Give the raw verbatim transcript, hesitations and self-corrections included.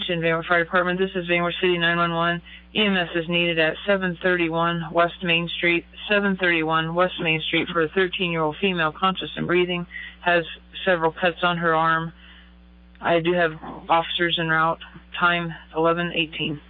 Attention, Van Wert Fire Department. This is Van Wert City nine one one. E M S is needed at seven thirty-one West Main Street. seven thirty-one West Main Street for a thirteen-year-old female, conscious and breathing, has several cuts on her arm. I do have officers en route. Time eleven eighteen.